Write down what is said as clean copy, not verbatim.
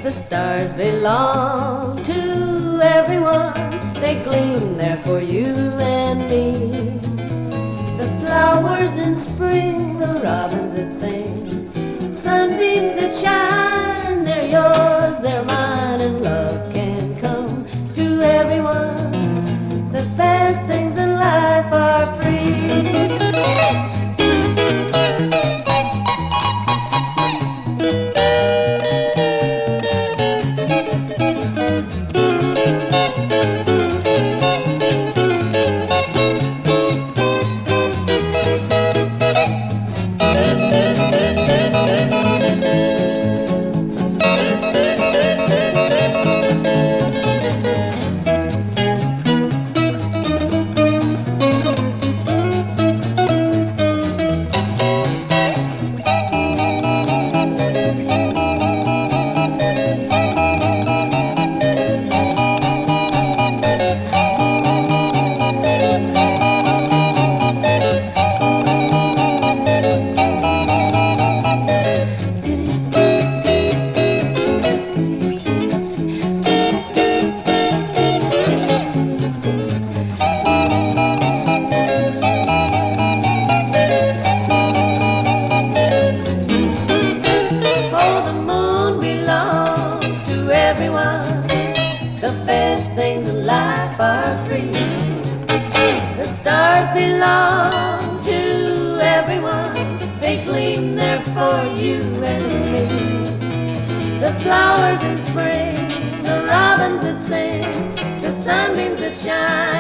The stars belong to everyone. They gleam there for you and me. The flowers in spring, the robins that sing, sunbeams that shine, they're yours, they're mine, and love can come to everyone. The best things in life are free. The best things in life are free. The stars belong to everyone. They gleam there for you and me. The flowers in spring, the robins that sing, the sunbeams that shine.